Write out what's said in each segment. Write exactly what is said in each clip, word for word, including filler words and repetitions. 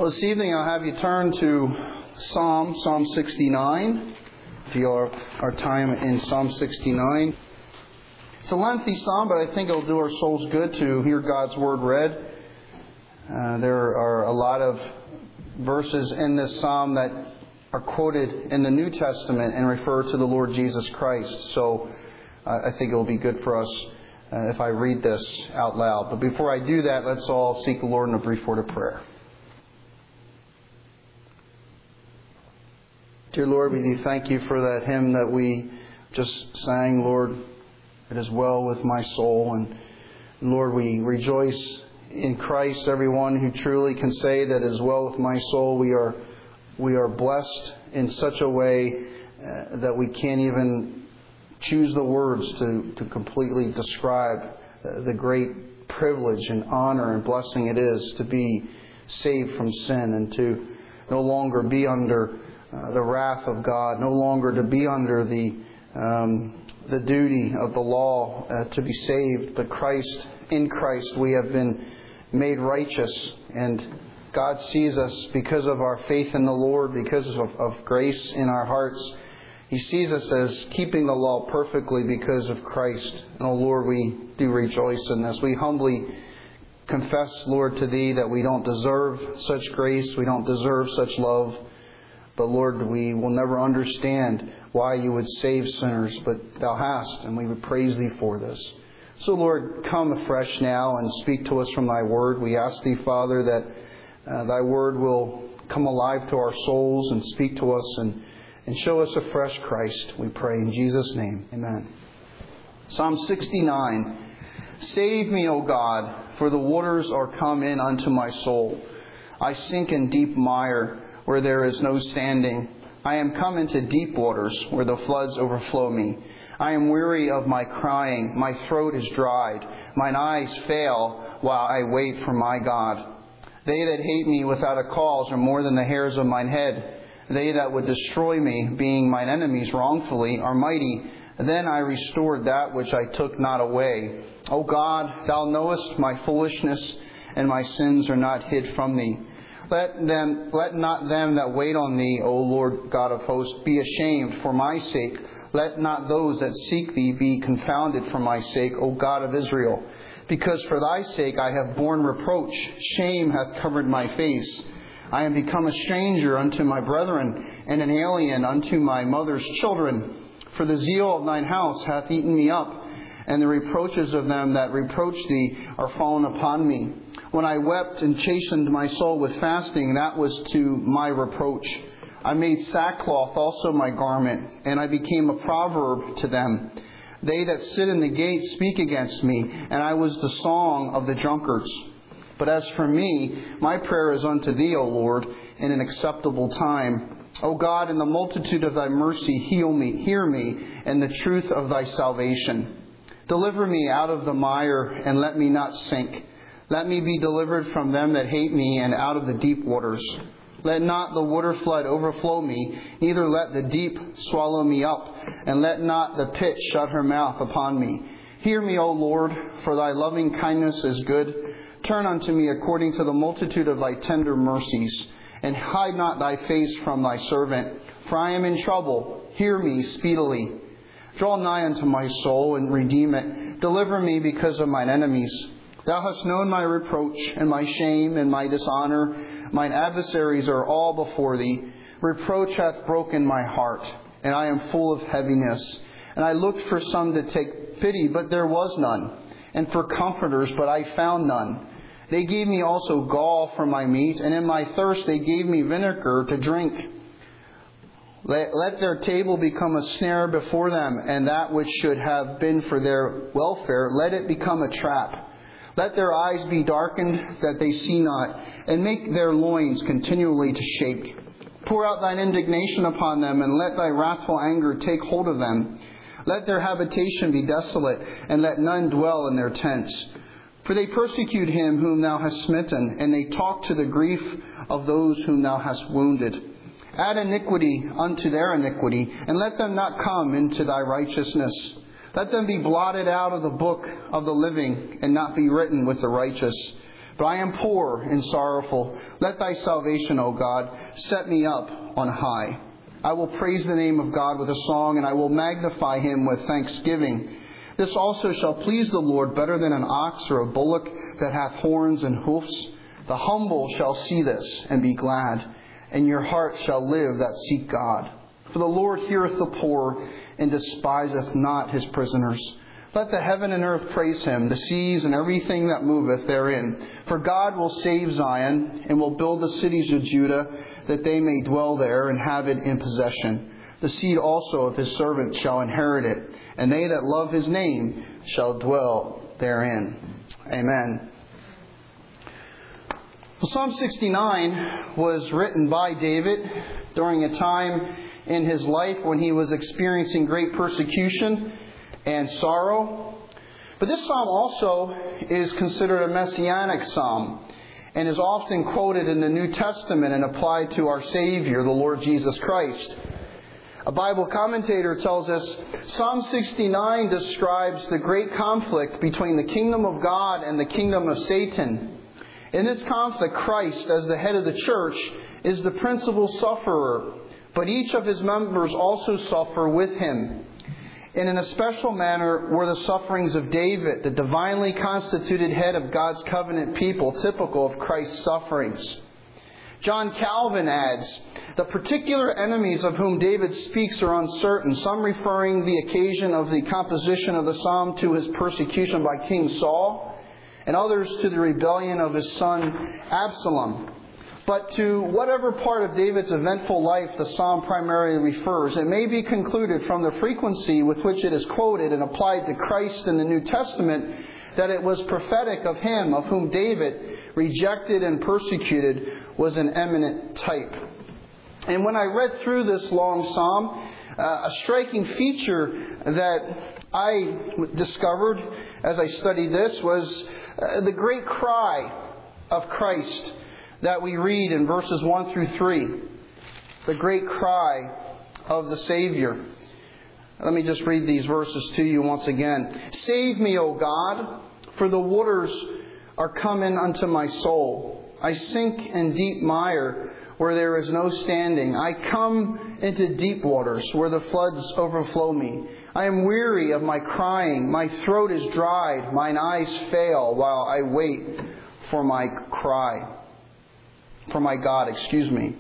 Well, this evening I'll have you turn to Psalm, Psalm sixty-nine. If you are our time in Psalm sixty-nine. It's a lengthy psalm, but I think it'll do our souls good to hear God's Word read. Uh, there are a lot of verses in this psalm that are quoted in the New Testament and refer to the Lord Jesus Christ. So uh, I think it'll be good for us uh, if I read this out loud. But before I do that, let's all seek the Lord in a brief word of prayer. Dear Lord, we do thank you for that hymn that we just sang, Lord. It is well with my soul. And Lord, we rejoice in Christ. Everyone who truly can say that it is well with my soul, we are we are blessed in such a way uh, that we can't even choose the words to, to completely describe uh, the great privilege and honor and blessing it is to be saved from sin and to no longer be under Uh, the wrath of God, no longer to be under the um, the duty of the law uh, to be saved, but Christ, in Christ we have been made righteous, and God sees us because of our faith in the Lord, because of, of grace in our hearts. He sees us as keeping the law perfectly because of Christ. And oh Lord, we do rejoice in this. We humbly confess, Lord, to Thee that we don't deserve such grace, we don't deserve such love. But Lord, we will never understand why you would save sinners, but Thou hast, and we would praise Thee for this. So Lord, come afresh now and speak to us from Thy Word. We ask Thee, Father, that uh, Thy Word will come alive to our souls and speak to us and, and show us afresh Christ. We pray in Jesus' name. Amen. Psalm sixty-nine. Save me, O God, for the waters are come in unto my soul. I sink in deep mire, where there is no standing. I am come into deep waters, where the floods overflow me. I am weary of my crying. My throat is dried. Mine eyes fail while I wait for my God. They that hate me without a cause are more than the hairs of mine head. They that would destroy me, being mine enemies wrongfully, are mighty. Then I restored that which I took not away. O God, Thou knowest my foolishness, and my sins are not hid from Thee. Let them, let not them that wait on Thee, O Lord God of hosts, be ashamed for my sake. Let not those that seek Thee be confounded for my sake, O God of Israel. Because for Thy sake I have borne reproach. Shame hath covered my face. I am become a stranger unto my brethren, and an alien unto my mother's children. For the zeal of Thine house hath eaten me up, and the reproaches of them that reproach Thee are fallen upon me. When I wept and chastened my soul with fasting, that was to my reproach. I made sackcloth also my garment, and I became a proverb to them. They that sit in the gate speak against me, and I was the song of the drunkards. But as for me, my prayer is unto Thee, O Lord, in an acceptable time. O God, in the multitude of Thy mercy, heal me, hear me, in the truth of Thy salvation. Deliver me out of the mire, and let me not sink. Let me be delivered from them that hate me, and out of the deep waters. Let not the water flood overflow me, neither let the deep swallow me up, and let not the pit shut her mouth upon me. Hear me, O Lord, for Thy loving kindness is good. Turn unto me according to the multitude of Thy tender mercies, and hide not Thy face from Thy servant, for I am in trouble. Hear me speedily. Draw nigh unto my soul, and redeem it. Deliver me because of mine enemies. Thou hast known my reproach, and my shame, and my dishonor. Mine adversaries are all before Thee. Reproach hath broken my heart, and I am full of heaviness. And I looked for some to take pity, but there was none, and for comforters, but I found none. They gave me also gall for my meat, and in my thirst they gave me vinegar to drink. Let, let their table become a snare before them, and that which should have been for their welfare, let it become a trap. Let their eyes be darkened, that they see not, and make their loins continually to shake. Pour out Thine indignation upon them, and let Thy wrathful anger take hold of them. Let their habitation be desolate, and let none dwell in their tents. For they persecute him whom Thou hast smitten, and they talk to the grief of those whom Thou hast wounded. Add iniquity unto their iniquity, and let them not come into Thy righteousness. Let them be blotted out of the book of the living, and not be written with the righteous. But I am poor and sorrowful. Let thy salvation, O God, set me up on high. I will praise the name of God with a song, and I will magnify him with thanksgiving. This also shall please the Lord better than an ox or a bullock that hath horns and hoofs. The humble shall see this and be glad, and your heart shall live that seek God. For the Lord heareth the poor, and despiseth not his prisoners. Let the heaven and earth praise him, the seas and everything that moveth therein. For God will save Zion, and will build the cities of Judah, that they may dwell there and have it in possession. The seed also of his servant shall inherit it, and they that love his name shall dwell therein. Amen. Well, Psalm sixty-nine was written by David during a time in his life when he was experiencing great persecution and sorrow. But this psalm also is considered a messianic psalm and is often quoted in the New Testament and applied to our Savior, the Lord Jesus Christ. A Bible commentator tells us Psalm sixty-nine describes the great conflict between the kingdom of God and the kingdom of Satan. In this conflict, Christ, as the head of the church, is the principal sufferer, but each of his members also suffer with him. And in a special manner were the sufferings of David, the divinely constituted head of God's covenant people, typical of Christ's sufferings. John Calvin adds, the particular enemies of whom David speaks are uncertain, some referring the occasion of the composition of the psalm to his persecution by King Saul, and others to the rebellion of his son Absalom. But to whatever part of David's eventful life the psalm primarily refers, it may be concluded from the frequency with which it is quoted and applied to Christ in the New Testament that it was prophetic of him of whom David, rejected and persecuted, was an eminent type. And when I read through this long psalm, uh, a striking feature that I discovered as I studied this was uh, the great cry of Christ that we read in verses one through three. The great cry of the Savior. Let me just read these verses to you once again. Save me, O God, for the waters are coming unto my soul. I sink in deep mire where there is no standing. I come into deep waters where the floods overflow me. I am weary of my crying. My throat is dried. Mine eyes fail while I wait for my cry. For my God, excuse me.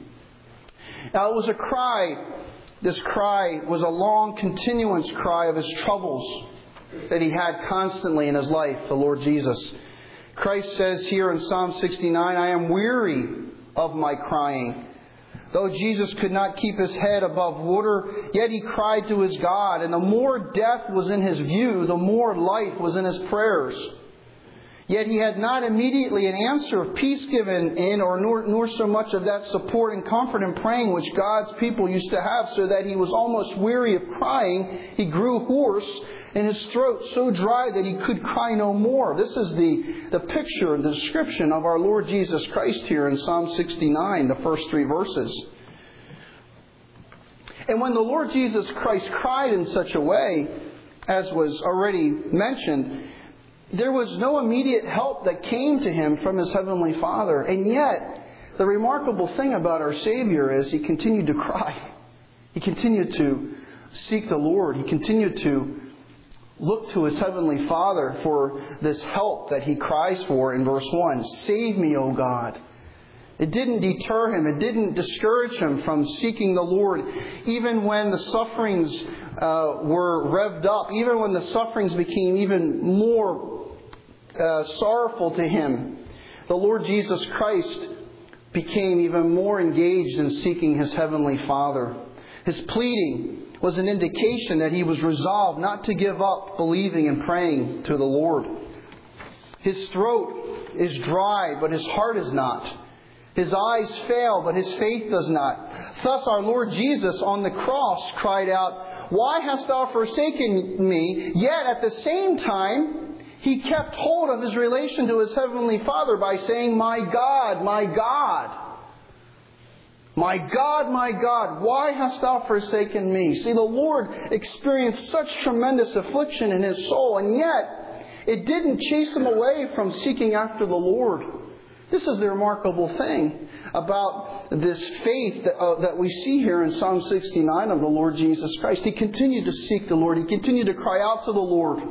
Now it was a cry, this cry was a long continuance cry of his troubles that he had constantly in his life, the Lord Jesus. Christ says here in Psalm sixty-nine, I am weary of my crying. Though Jesus could not keep his head above water, yet he cried to his God. And the more death was in his view, the more life was in his prayers. Yet he had not immediately an answer of peace given in, or nor, nor so much of that support and comfort in praying which God's people used to have, so that he was almost weary of crying. He grew hoarse, and his throat so dry that he could cry no more. This is the, the picture, the description of our Lord Jesus Christ here in Psalm sixty-nine, the first three verses. And when the Lord Jesus Christ cried in such a way, as was already mentioned, there was no immediate help that came to him from his heavenly Father. And yet, the remarkable thing about our Savior is he continued to cry. He continued to seek the Lord. He continued to look to his heavenly Father for this help that he cries for in verse one. Save me, O God. It didn't deter him. It didn't discourage him from seeking the Lord. Even when the sufferings uh, were revved up, even when the sufferings became even more Uh, sorrowful to him, the Lord Jesus Christ became even more engaged in seeking his heavenly Father. His pleading was an indication that he was resolved not to give up believing and praying to the Lord. His throat is dry, but his heart is not. His eyes fail, but his faith does not. Thus our Lord Jesus on the cross cried out, Why hast thou forsaken me? Yet at the same time, he kept hold of his relation to his heavenly Father by saying, My God, my God, my God, my God, why hast thou forsaken me? See, the Lord experienced such tremendous affliction in his soul, and yet it didn't chase him away from seeking after the Lord. This is the remarkable thing about this faith that, uh, that we see here in Psalm sixty-nine of the Lord Jesus Christ. He continued to seek the Lord. He continued to cry out to the Lord.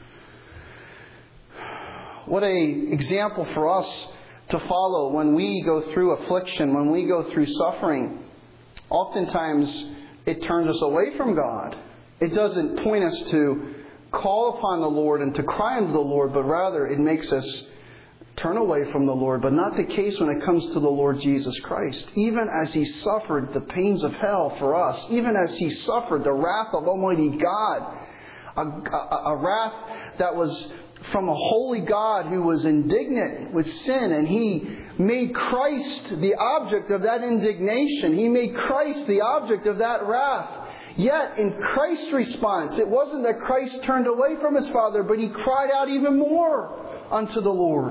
What an example for us to follow when we go through affliction, when we go through suffering. Oftentimes, it turns us away from God. It doesn't point us to call upon the Lord and to cry unto the Lord, but rather it makes us turn away from the Lord. But not the case when it comes to the Lord Jesus Christ. Even as He suffered the pains of hell for us, even as He suffered the wrath of Almighty God, a, a, a wrath that was from a holy God who was indignant with sin, and He made Christ the object of that indignation. He made Christ the object of that wrath. Yet, in Christ's response, it wasn't that Christ turned away from His Father, but He cried out even more unto the Lord.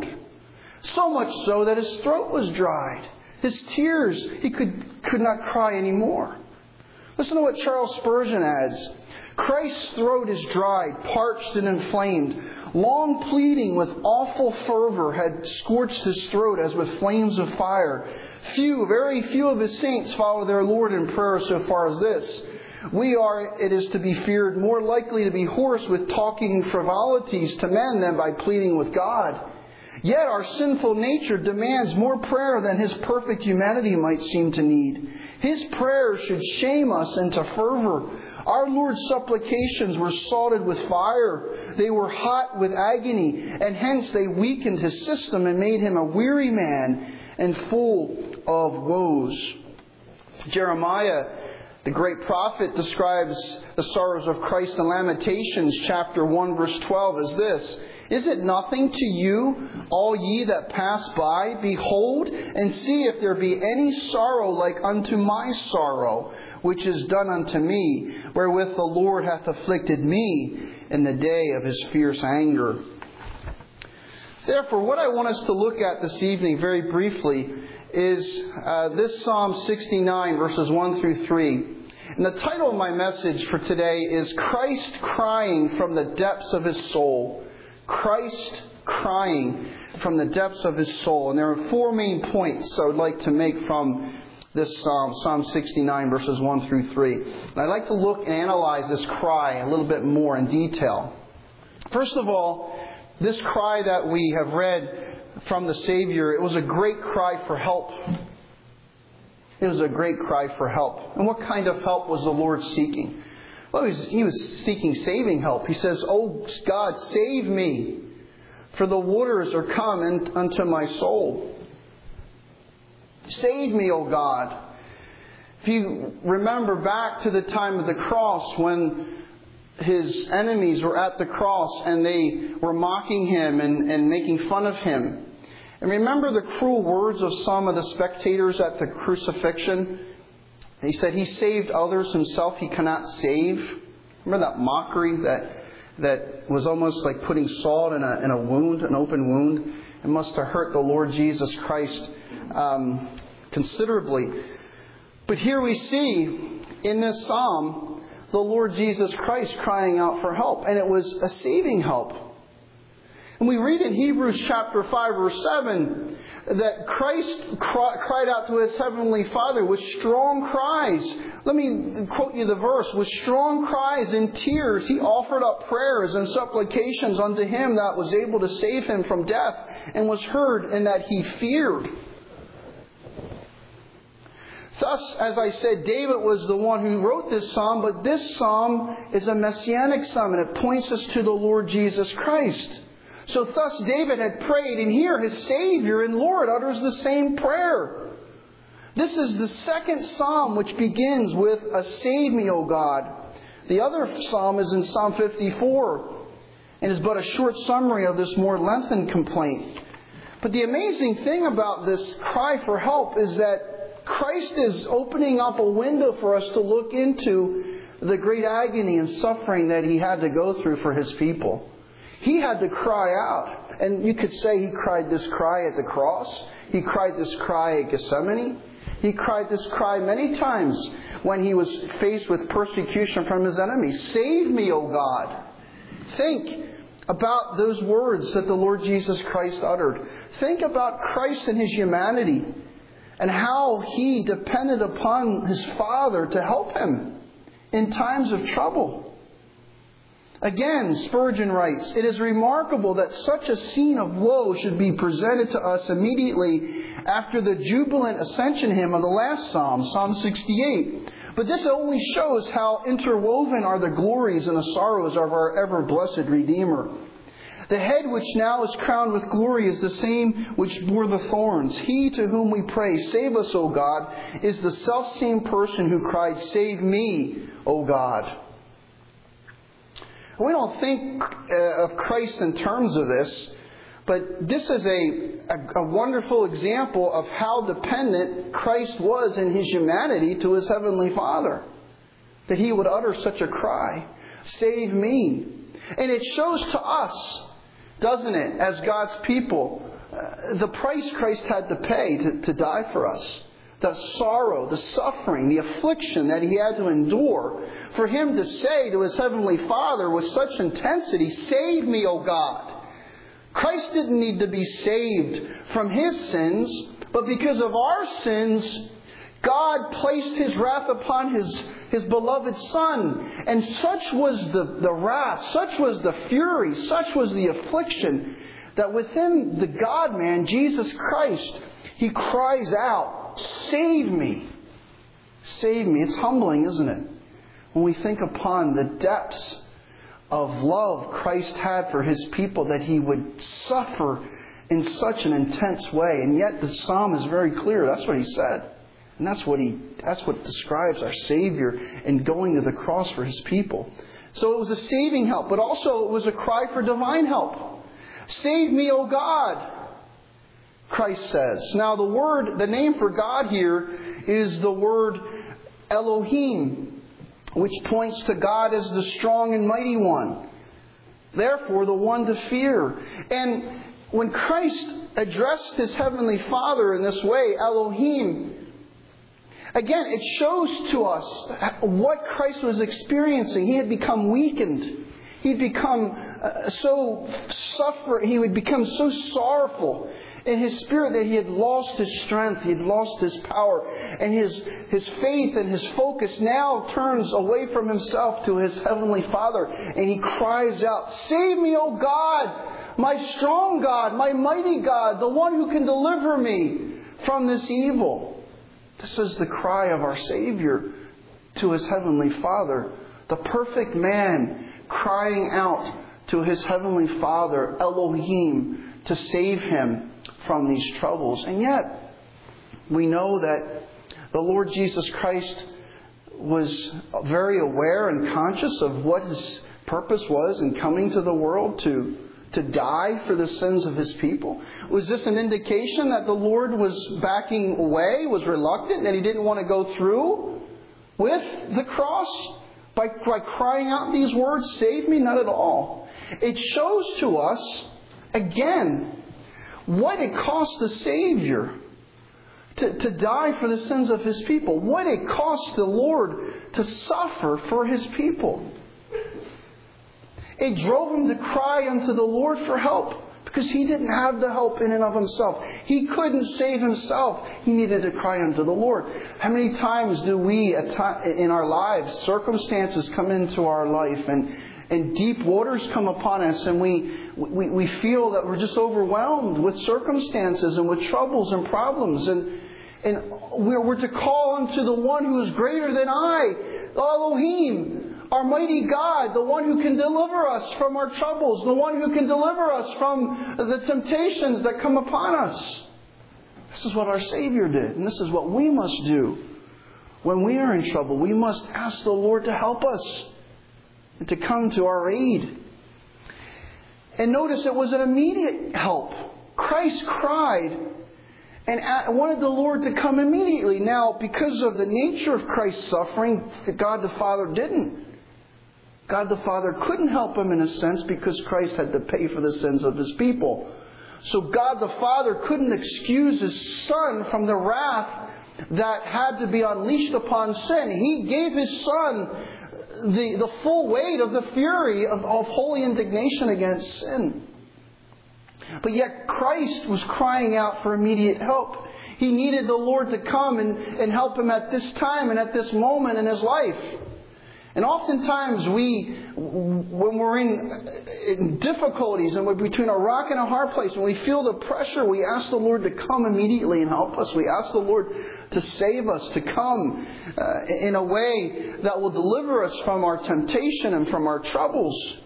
So much so that His throat was dried. His tears, He could, could not cry anymore. Listen to what Charles Spurgeon adds. Christ's throat is dried, parched and inflamed. Long pleading with awful fervor had scorched His throat as with flames of fire. Few, very few of His saints follow their Lord in prayer so far as this. We are, it is to be feared, more likely to be hoarse with talking frivolities to men than by pleading with God. Yet our sinful nature demands more prayer than His perfect humanity might seem to need. His prayers should shame us into fervor. Our Lord's supplications were salted with fire. They were hot with agony, and hence they weakened His system and made Him a weary man and full of woes. Jeremiah, the great prophet, describes the sorrows of Christ in Lamentations chapter one verse twelve as this. Is it nothing to you, all ye that pass by? Behold, and see if there be any sorrow like unto my sorrow, which is done unto me, wherewith the Lord hath afflicted me in the day of His fierce anger. Therefore, what I want us to look at this evening very briefly is uh, this Psalm sixty-nine, verses one through three. And the title of my message for today is Christ Crying from the Depths of His Soul. Christ crying from the depths of His soul. And there are four main points I would like to make from this Psalm, Psalm sixty-nine, verses one through three. And I'd like to look and analyze this cry a little bit more in detail. First of all, this cry that we have read from the Savior, it was a great cry for help. It was a great cry for help. And what kind of help was the Lord seeking? Well, he was, he was seeking saving help. He says, "Oh God, save me, for the waters are come in, unto my soul." Save me, O God. If you remember back to the time of the cross, when His enemies were at the cross and they were mocking Him and, and making fun of Him. And remember the cruel words of some of the spectators at the crucifixion? He said, He saved others, Himself He cannot save. Remember that mockery that that was almost like putting salt in a, in a wound, an open wound? It must have hurt the Lord Jesus Christ um, considerably. But here we see in this psalm the Lord Jesus Christ crying out for help. And it was a saving help. And we read in Hebrews chapter five verse seven that Christ cried out to His heavenly Father with strong cries. Let me quote you the verse. With strong cries and tears He offered up prayers and supplications unto Him that was able to save Him from death, and was heard in that He feared. Thus, as I said, David was the one who wrote this psalm, but this psalm is a messianic psalm, and it points us to the Lord Jesus Christ. So thus David had prayed, and here his Savior and Lord utters the same prayer. This is the second psalm which begins with a "Save me, O God." The other psalm is in Psalm fifty-four, and is but a short summary of this more lengthened complaint. But the amazing thing about this cry for help is that Christ is opening up a window for us to look into the great agony and suffering that He had to go through for His people. He had to cry out. And you could say He cried this cry at the cross. He cried this cry at Gethsemane. He cried this cry many times when He was faced with persecution from His enemies. Save me, O God. Think about those words that the Lord Jesus Christ uttered. Think about Christ and His humanity and how He depended upon His Father to help Him in times of trouble. Again, Spurgeon writes, "It is remarkable that such a scene of woe should be presented to us immediately after the jubilant ascension hymn of the last Psalm, Psalm sixty-eight. But this only shows how interwoven are the glories and the sorrows of our ever-blessed Redeemer. The head which now is crowned with glory is the same which bore the thorns. He to whom we pray, 'Save us, O God,' is the self-same person who cried, 'Save me, O God.'" We don't think uh, of Christ in terms of this, but this is a, a, a wonderful example of how dependent Christ was in His humanity to His Heavenly Father. That He would utter such a cry, "Save me." And it shows to us, doesn't it, as God's people, uh, the price Christ had to pay to, to die for us. The sorrow, the suffering, the affliction that He had to endure. For Him to say to His Heavenly Father with such intensity, "Save me, O God." Christ didn't need to be saved from His sins, but because of our sins, God placed His wrath upon His, His beloved Son. And such was the, the wrath, such was the fury, such was the affliction, that within the God-man, Jesus Christ, He cries out, "Save me. Save me." It's humbling, isn't it? When we think upon the depths of love Christ had for His people, that He would suffer in such an intense way. And yet the psalm is very clear. That's what he said. And that's what he that's what describes our Savior in going to the cross for His people. So it was a saving help, but also it was a cry for divine help. "Save me, O God," Christ says. Now the word, the name for God here is the word Elohim, which points to God as the strong and mighty one. Therefore, the one to fear. And when Christ addressed His Heavenly Father in this way, Elohim, again, it shows to us what Christ was experiencing. He had become weakened. He'd become uh, so suffer. He would become so sorrowful in his spirit that he had lost his strength, he had lost his power, and his his faith and his focus now turns away from himself to his Heavenly Father, and he cries out, "Save me, O God, my strong God, my mighty God, the one who can deliver me from this evil." This is the cry of our Savior to His Heavenly Father, the perfect man crying out to His Heavenly Father, Elohim, to save Him from these troubles. And yet, we know that the Lord Jesus Christ was very aware and conscious of what His purpose was in coming to the world to, to die for the sins of His people. Was this an indication that the Lord was backing away, was reluctant, that He didn't want to go through with the cross by, by crying out these words, "Save me"? Not at all. It shows to us, again, what it cost the Savior to, to die for the sins of His people. What it cost the Lord to suffer for His people. It drove Him to cry unto the Lord for help, because He didn't have the help in and of Himself. He couldn't save Himself. He needed to cry unto the Lord. How many times do we, in our lives, circumstances come into our life and And deep waters come upon us, and we, we we feel that we're just overwhelmed with circumstances and with troubles and problems. And, and we're, we're to call unto the one who is greater than I, Elohim, our mighty God, the one who can deliver us from our troubles, the one who can deliver us from the temptations that come upon us. This is what our Savior did, and this is what we must do. When we are in trouble, we must ask the Lord to help us and to come to our aid. And notice it was an immediate help. Christ cried and wanted the Lord to come immediately. Now, because of the nature of Christ's suffering, God the Father didn't. God the Father couldn't help Him in a sense, because Christ had to pay for the sins of His people. So God the Father couldn't excuse His Son from the wrath that had to be unleashed upon sin. He gave His Son the, the full weight of the fury of, of holy indignation against sin. But yet Christ was crying out for immediate help. He needed the Lord to come and, and help him at this time and at this moment in his life. And oftentimes we, when we're in, in difficulties and we're between a rock and a hard place, when we feel the pressure, we ask the Lord to come immediately and help us. We ask the Lord to save us, to come uh, in a way that will deliver us from our temptation and from our troubles.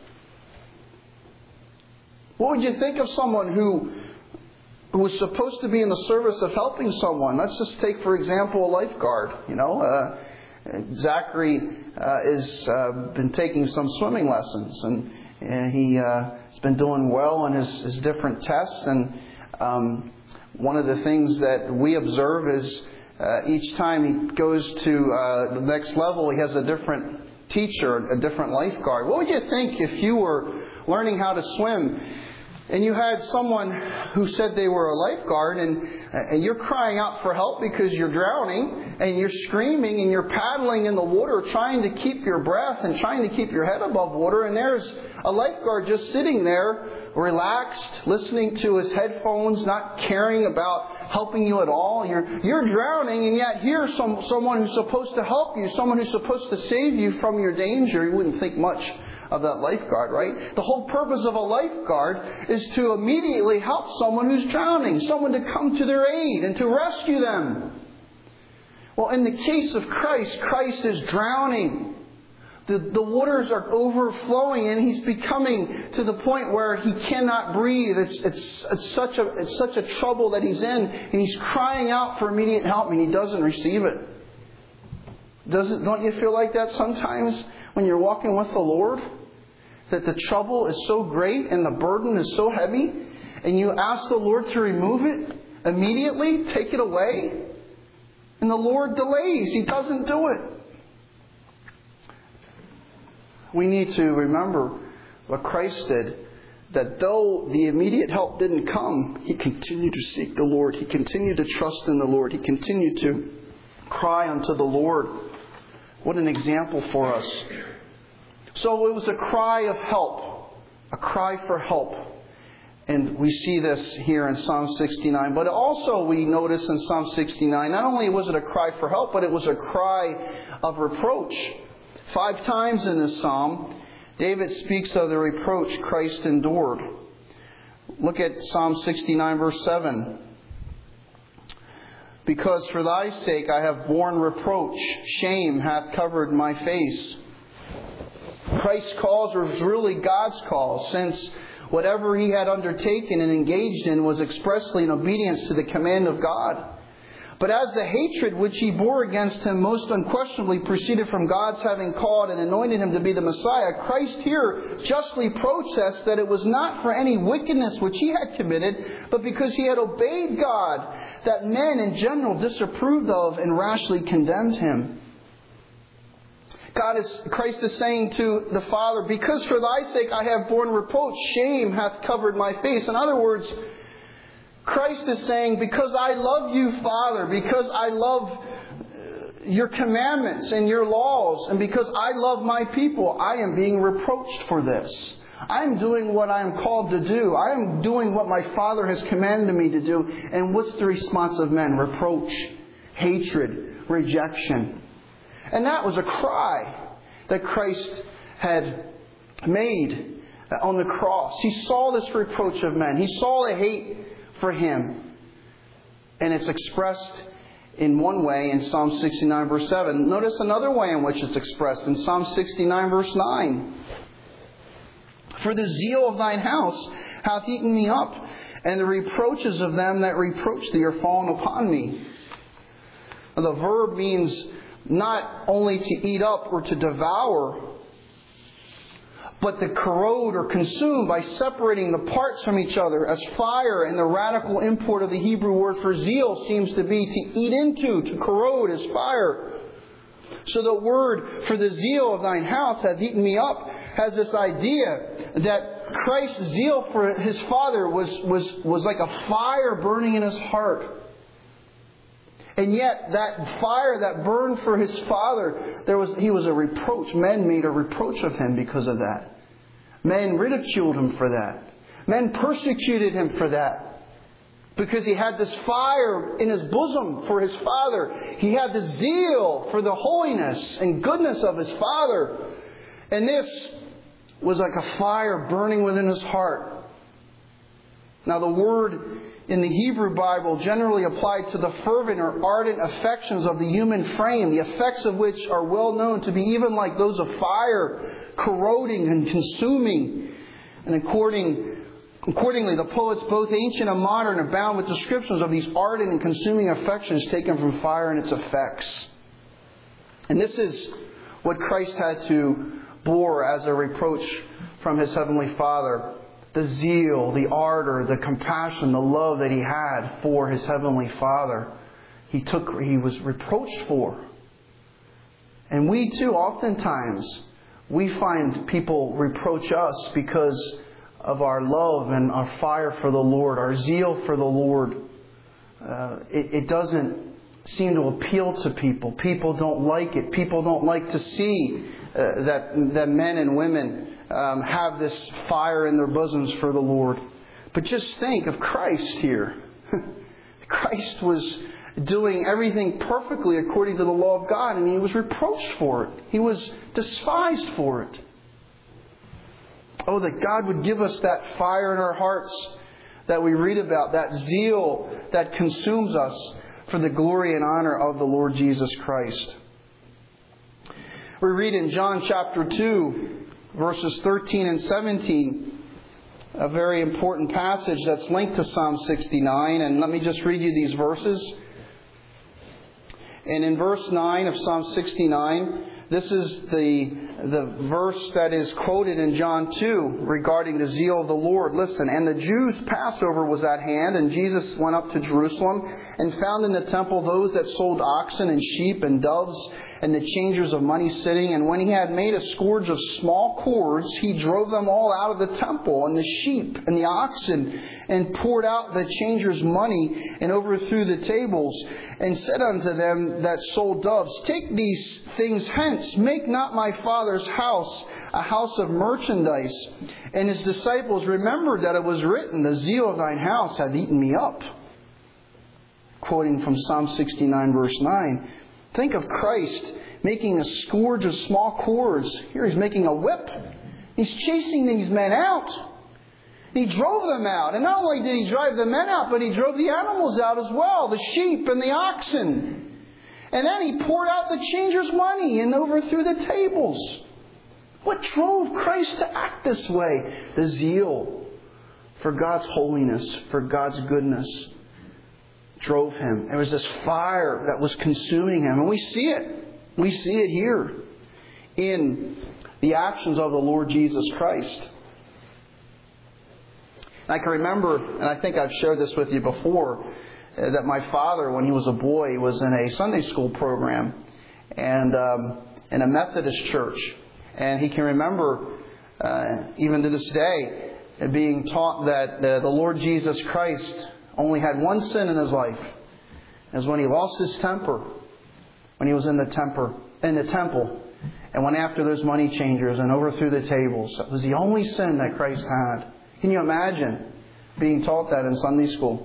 What would you think of someone who, who was supposed to be in the service of helping someone? Let's just take, for example, a lifeguard. You know, uh, Zachary uh, has uh, been taking some swimming lessons, and, and he uh, has been doing well in his, his different tests. And um, one of the things that we observe is uh, each time he goes to uh, the next level, he has a different teacher, a different lifeguard. What would you think if you were learning how to swim and you had someone who said they were a lifeguard, and, and you're crying out for help because you're drowning, and you're screaming and you're paddling in the water trying to keep your breath and trying to keep your head above water, and there's a lifeguard just sitting there, relaxed, listening to his headphones, not caring about helping you at all. You're, you're drowning, and yet here's some, someone who's supposed to help you, someone who's supposed to save you from your danger. You wouldn't think much of that lifeguard, right? The whole purpose of a lifeguard is to immediately help someone who's drowning, someone to come to their aid and to rescue them. Well, in the case of Christ, Christ is drowning. The, the waters are overflowing, and he's becoming to the point where he cannot breathe. It's, it's, it's, such a, it's such a trouble that he's in, and he's crying out for immediate help, and he doesn't receive it. Doesn't, don't you feel like that sometimes when you're walking with the Lord? That the trouble is so great and the burden is so heavy, and you ask the Lord to remove it immediately, take it away, and the Lord delays. He doesn't do it. We need to remember what Christ did, that though the immediate help didn't come, He continued to seek the Lord. He continued to trust in the Lord. He continued to cry unto the Lord. What an example for us. So it was a cry of help, a cry for help. And we see this here in Psalm sixty-nine. But also we notice in Psalm sixty-nine, not only was it a cry for help, but it was a cry of reproach. Five times in this psalm, David speaks of the reproach Christ endured. Look at Psalm sixty-nine, verse seven. Because for thy sake I have borne reproach, shame hath covered my face. Christ's cause was really God's cause, since whatever he had undertaken and engaged in was expressly in obedience to the command of God. But as the hatred which he bore against him most unquestionably proceeded from God's having called and anointed him to be the Messiah, Christ here justly protests that it was not for any wickedness which he had committed, but because he had obeyed God, that men in general disapproved of and rashly condemned him. God is, Christ is saying to the Father, because for thy sake I have borne reproach, shame hath covered my face. In other words, Christ is saying, because I love you, Father, because I love your commandments and your laws, and because I love my people, I am being reproached for this. I'm doing what I am called to do. I am doing what my Father has commanded me to do. And what's the response of men? Reproach, hatred, rejection. And that was a cry that Christ had made on the cross. He saw this reproach of men. He saw the hate for him. And it's expressed in one way in Psalm sixty-nine, verse seven. Notice another way in which it's expressed in Psalm sixty-nine, verse nine. For the zeal of thine house hath eaten me up, and the reproaches of them that reproach thee are fallen upon me. The verb means not only to eat up or to devour, but to corrode or consume by separating the parts from each other, as fire, and the radical import of the Hebrew word for zeal seems to be to eat into, to corrode as fire. So the word for the zeal of thine house hath eaten me up has this idea that Christ's zeal for his Father was, was, was like a fire burning in his heart. And yet that fire that burned for his Father, there was he was a reproach. Men made a reproach of him because of that. Men ridiculed him for that. Men persecuted him for that. Because he had this fire in his bosom for his Father. He had the zeal for the holiness and goodness of his Father. And this was like a fire burning within his heart. Now the word in the Hebrew Bible generally applied to the fervent or ardent affections of the human frame, the effects of which are well known to be even like those of fire, corroding and consuming. And according Accordingly, the poets, both ancient and modern, abound with descriptions of these ardent and consuming affections taken from fire and its effects. And this is what Christ had to bore as a reproach from His Heavenly Father. The zeal, the ardor, the compassion, the love that He had for His Heavenly Father. He took, He was reproached for. And we too, oftentimes, we find people reproach us because of our love and our fire for the Lord, our zeal for the Lord. Uh, it, it doesn't seem to appeal to people. People don't like it. People don't like to see uh, that, that men and women um, have this fire in their bosoms for the Lord. But just think of Christ here. Christ was doing everything perfectly according to the law of God, and He was reproached for it. He was despised for it. Oh, that God would give us that fire in our hearts that we read about, that zeal that consumes us for the glory and honor of the Lord Jesus Christ. We read in John chapter two, verses thirteen and seventeen, a very important passage that's linked to Psalm sixty-nine. And let me just read you these verses. And in verse nine of Psalm sixty-nine, this is the the verse that is quoted in John two regarding the zeal of the Lord. Listen, and the Jews' Passover was at hand, and Jesus went up to Jerusalem and found in the temple those that sold oxen and sheep and doves and the changers of money sitting. And when he had made a scourge of small cords, he drove them all out of the temple, and the sheep and the oxen, and poured out the changers' money, and overthrew the tables, and said unto them that sold doves, Take these things hence, make not my Father's house a house of merchandise. And his disciples remembered that it was written, The zeal of thine house hath eaten me up. Quoting from Psalm sixty-nine verse nine. Think of Christ making a scourge of small cords. Here He's making a whip. He's chasing these men out. He drove them out. And not only did He drive the men out, but He drove the animals out as well. The sheep and the oxen. And then He poured out the changers' money and overthrew the tables. What drove Christ to act this way? The zeal for God's holiness, for God's goodness, drove Him. There was this fire that was consuming Him. And we see it. We see it here in the actions of the Lord Jesus Christ. And I can remember, and I think I've shared this with you before, that my father, when he was a boy, was in a Sunday school program and um, in a Methodist church. And he can remember, uh, even to this day, being taught that uh, the Lord Jesus Christ only had one sin in His life. It was when He lost His temper, when He was in the temper, in the temple, and went after those money changers and overthrew the tables. That was the only sin that Christ had. Can you imagine being taught that in Sunday school?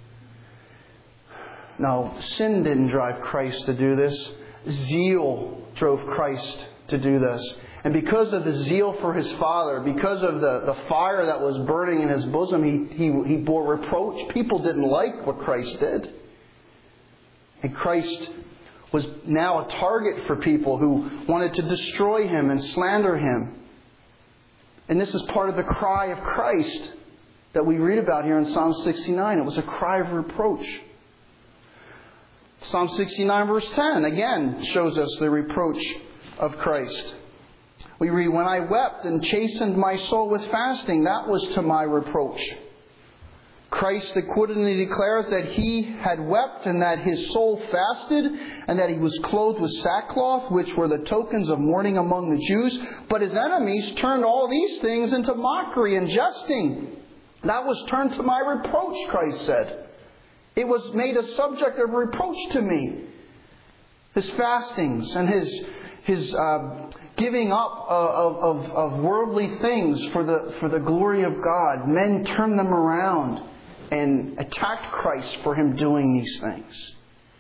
No, sin didn't drive Christ to do this. Zeal drove Christ to do this. And because of the zeal for His Father, because of the, the fire that was burning in His bosom, he, he, he bore reproach. People didn't like what Christ did. And Christ was now a target for people who wanted to destroy Him and slander Him. And this is part of the cry of Christ that we read about here in Psalm sixty-nine. It was a cry of reproach. Psalm sixty-nine verse ten again shows us the reproach of Christ. We read, When I wept and chastened my soul with fasting, that was to my reproach. Christ accordingly declares that He had wept and that His soul fasted and that He was clothed with sackcloth, which were the tokens of mourning among the Jews. But His enemies turned all these things into mockery and jesting. That was turned to my reproach, Christ said. It was made a subject of reproach to me. His fastings and his his uh, giving up of, of, of worldly things for the for the glory of God. Men turned them around and attacked Christ for Him doing these things.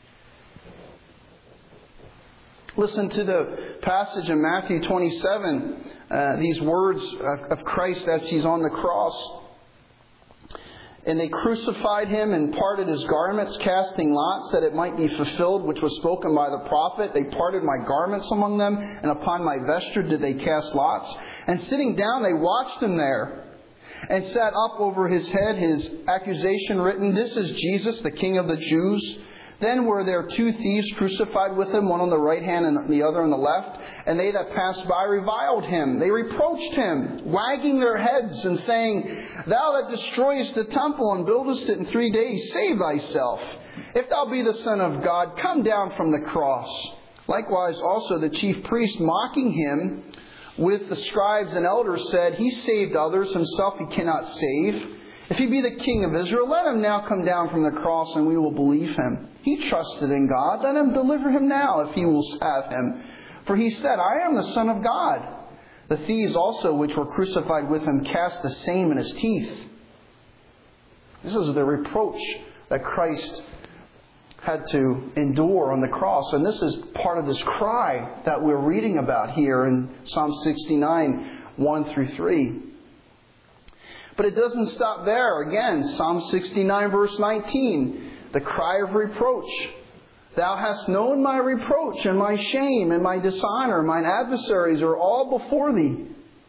Listen to the passage in Matthew twenty-seven, uh, these words of, of Christ as He's on the cross. And they crucified Him and parted His garments, casting lots, that it might be fulfilled, which was spoken by the prophet. They parted my garments among them, and upon my vesture did they cast lots. And sitting down, they watched Him there, and sat up over His head His accusation written, "This is Jesus, the King of the Jews." Then were there two thieves crucified with Him, one on the right hand and the other on the left. And they that passed by reviled Him. They reproached Him, wagging their heads and saying, "Thou that destroyest the temple and buildest it in three days, save thyself. If thou be the Son of God, come down from the cross." Likewise also the chief priest, mocking Him with the scribes and elders, said, "He saved others, Himself He cannot save. If He be the King of Israel, let Him now come down from the cross, and we will believe Him. He trusted in God. Let Him deliver Him now, if He will have Him. For He said, I am the Son of God." The thieves also, which were crucified with Him, cast the same in His teeth. This is the reproach that Christ had to endure on the cross. And this is part of this cry that we're reading about here in Psalm sixty-nine, one through three. But it doesn't stop there. Again, Psalm sixty-nine, verse nineteen. The cry of reproach. "Thou hast known my reproach and my shame and my dishonor. Mine adversaries are all before thee.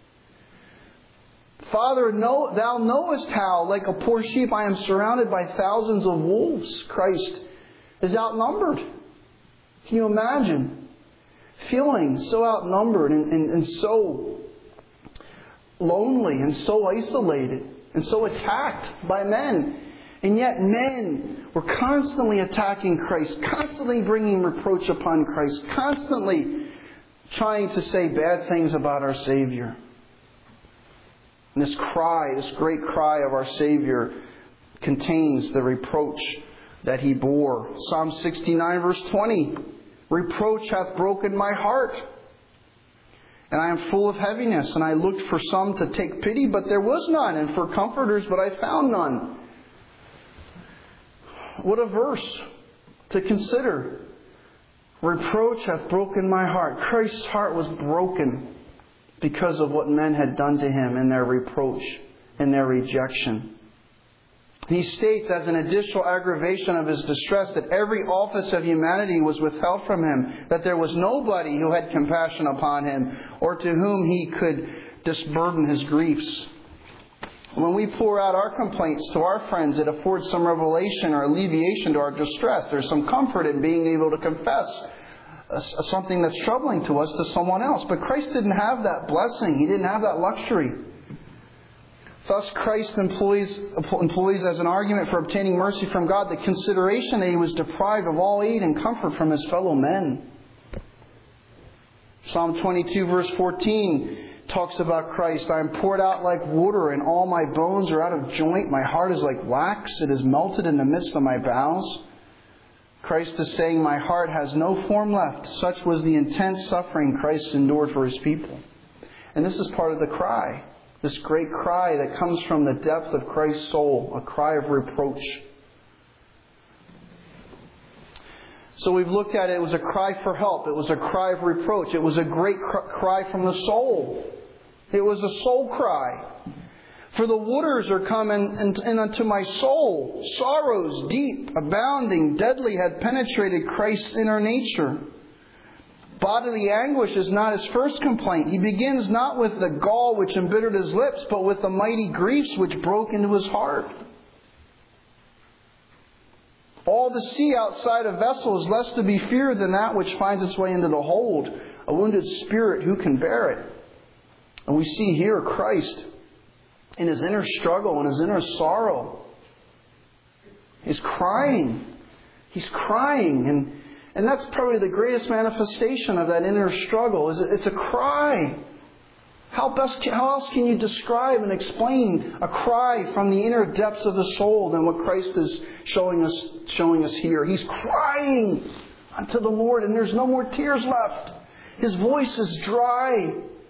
Father, know, thou knowest how, like a poor sheep, I am surrounded by thousands of wolves." Christ is outnumbered. Can you imagine feeling so outnumbered and, and, and so lonely and so isolated and so attacked by men? And yet men were constantly attacking Christ, constantly bringing reproach upon Christ, constantly trying to say bad things about our Savior. And this cry, this great cry of our Savior, contains the reproach that He bore. Psalm sixty-nine, verse twenty. "Reproach hath broken my heart, and I am full of heaviness. And I looked for some to take pity, but there was none, and for comforters, but I found none." What a verse to consider. Reproach hath broken my heart. Christ's heart was broken because of what men had done to Him in their reproach, in their rejection. He states, as an additional aggravation of His distress, that every office of humanity was withheld from Him, that there was nobody who had compassion upon Him, or to whom He could disburden His griefs. When we pour out our complaints to our friends, it affords some revelation or alleviation to our distress. There's some comfort in being able to confess something that's troubling to us to someone else. But Christ didn't have that blessing. He didn't have that luxury. Thus, Christ employs, employs as an argument for obtaining mercy from God the consideration that He was deprived of all aid and comfort from His fellow men. Psalm twenty-two, verse fourteen talks about Christ. "I am poured out like water, and all my bones are out of joint. My heart is like wax. It is melted in the midst of my bowels." Christ is saying, my heart has no form left. Such was the intense suffering Christ endured for His people. And this is part of the cry. This great cry that comes from the depth of Christ's soul. A cry of reproach. So we've looked at it. It was a cry for help. It was a cry of reproach. It was a great cry from the soul. It was a soul cry. "For the waters are come in, in, in unto my soul. Sorrows deep, abounding, deadly had penetrated Christ's inner nature." Bodily anguish is not His first complaint. He begins not with the gall which embittered His lips, but with the mighty griefs which broke into His heart. "All the sea outside a vessel is less to be feared than that which finds its way into the hold. A wounded spirit, who can bear it?" And we see here Christ in His inner struggle, in His inner sorrow. He's crying. He's crying. And, and that's probably the greatest manifestation of that inner struggle. Is it's a cry. How best, how else can you describe and explain a cry from the inner depths of the soul than what Christ is showing us, showing us here? He's crying unto the Lord, and there's no more tears left. His voice is dry.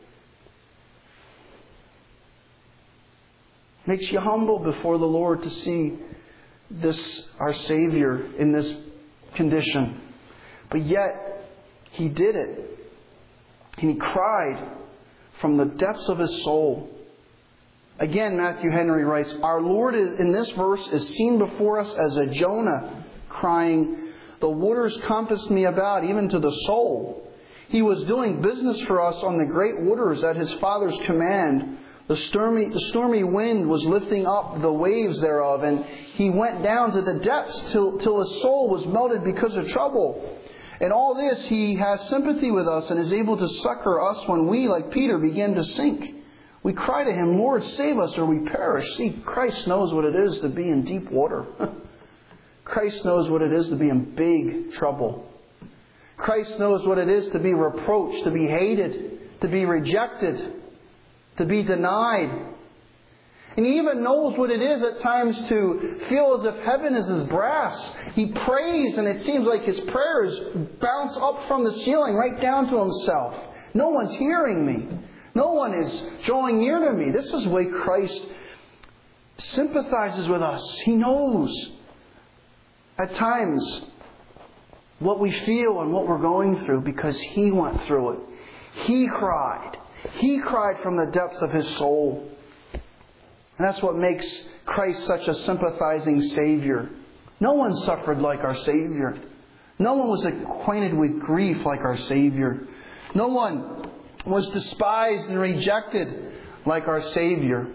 Makes you humble before the Lord to see this, our Savior, in this condition. But yet, He did it. And He cried from the depths of His soul. Again, Matthew Henry writes, our Lord is, in this verse is seen before us as a Jonah crying, the waters compassed me about, even to the soul. He was doing business for us on the great waters at His Father's command. The stormy, the stormy wind was lifting up the waves thereof, and He went down to the depths till, till His soul was melted because of trouble. In all this, He has sympathy with us and is able to succor us when we, like Peter, begin to sink. We cry to Him, Lord, save us or we perish. See, Christ knows what it is to be in deep water. Christ knows what it is to be in big trouble. Christ knows what it is to be reproached, to be hated, to be rejected, to be denied. And He even knows what it is at times to feel as if heaven is His brass. He prays and it seems like His prayers bounce up from the ceiling right down to Himself. No one's hearing me. No one is drawing near to me. This is the way Christ sympathizes with us. He knows at times what we feel and what we're going through because He went through it. He cried. He cried from the depths of His soul. And that's what makes Christ such a sympathizing Savior. No one suffered like our Savior. No one was acquainted with grief like our Savior. No one was despised and rejected like our Savior.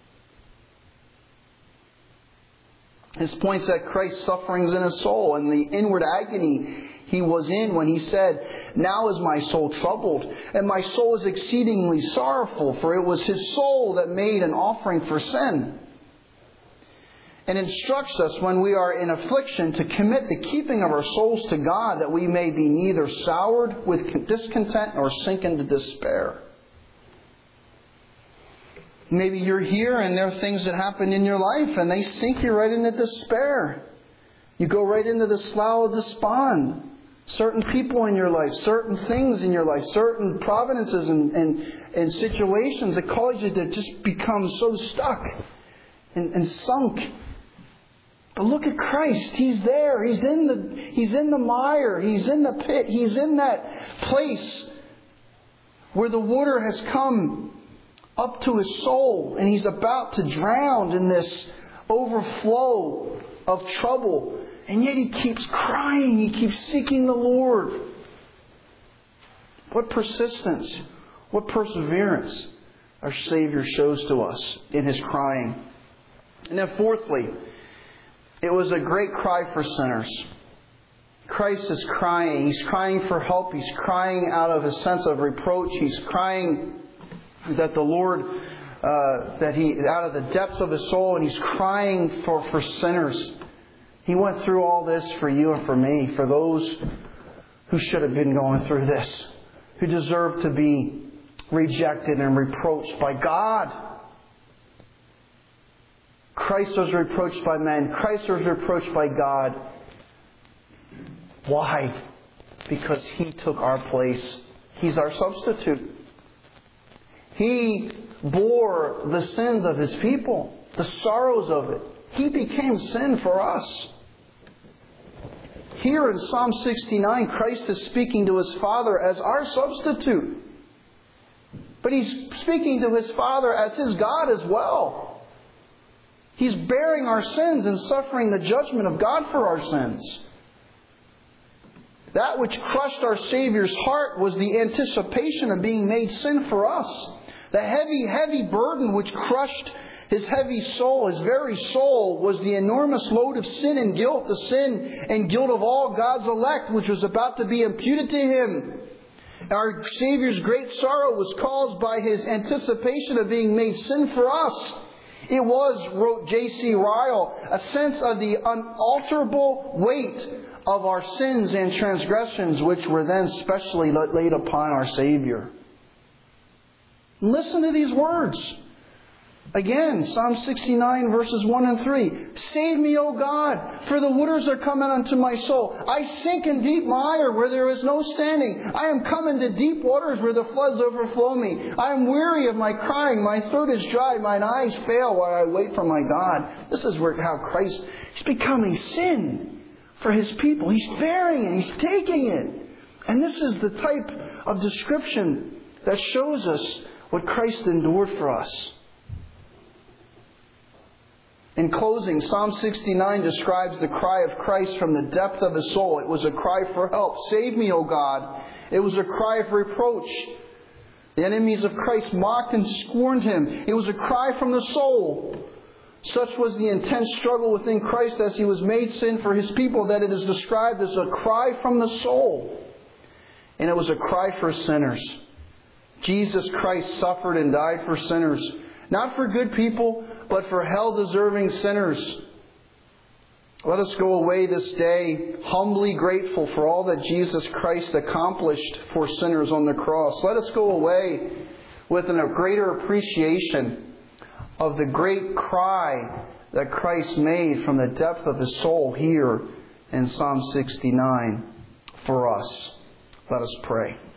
This points at Christ's sufferings in His soul and the inward agony He was in when He said, now is my soul troubled, and my soul is exceedingly sorrowful, for it was His soul that made an offering for sin. And instructs us when we are in affliction to commit the keeping of our souls to God, that we may be neither soured with discontent nor sink into despair. Maybe you're here and there are things that happen in your life and they sink you right into despair. You go right into the slough of despond. Certain people in your life, certain things in your life, certain providences and, and, and situations that cause you to just become so stuck and, and sunk. But look at Christ. He's there. He's in the He's in the mire. He's in the pit. He's in that place where the water has come up to His soul, and He's about to drown in this overflow of trouble. And yet He keeps crying. He keeps seeking the Lord. What persistence, what perseverance our Savior shows to us in His crying. And then fourthly, it was a great cry for sinners. Christ is crying. He's crying for help. He's crying out of a sense of reproach. He's crying that the Lord, uh, that He, out of the depths of His soul, and He's crying for, for sinners. He went through all this for you and for me, for those who should have been going through this, who deserve to be rejected and reproached by God. Christ was reproached by men. Christ was reproached by God. Why? Because He took our place. He's our substitute. He bore the sins of His people, the sorrows of it. He became sin for us. Here in Psalm sixty-nine, Christ is speaking to His Father as our substitute. But He's speaking to His Father as His God as well. He's bearing our sins and suffering the judgment of God for our sins. That which crushed our Savior's heart was the anticipation of being made sin for us. The heavy, heavy burden which crushed His heavy soul, His very soul, was the enormous load of sin and guilt, the sin and guilt of all God's elect, which was about to be imputed to Him. Our Savior's great sorrow was caused by His anticipation of being made sin for us. It was, wrote J C Ryle, a sense of the unalterable weight of our sins and transgressions, which were then specially laid upon our Savior. Listen to these words. Again, Psalm sixty-nine, verses one and three. Save me, O God, for the waters are coming unto my soul. I sink in deep mire where there is no standing. I am come into deep waters where the floods overflow me. I am weary of my crying. My throat is dry. Mine eyes fail while I wait for my God. This is where how Christ is becoming sin for His people. He's bearing it. He's taking it. And this is the type of description that shows us what Christ endured for us. In closing, Psalm sixty-nine describes the cry of Christ from the depth of His soul. It was a cry for help. Save me, O God. It was a cry of reproach. The enemies of Christ mocked and scorned Him. It was a cry from the soul. Such was the intense struggle within Christ as He was made sin for His people that it is described as a cry from the soul. And it was a cry for sinners. Jesus Christ suffered and died for sinners. Not for good people, but for hell-deserving sinners. Let us go away this day humbly grateful for all that Jesus Christ accomplished for sinners on the cross. Let us go away with a greater appreciation of the great cry that Christ made from the depth of His soul here in Psalm sixty-nine for us. Let us pray.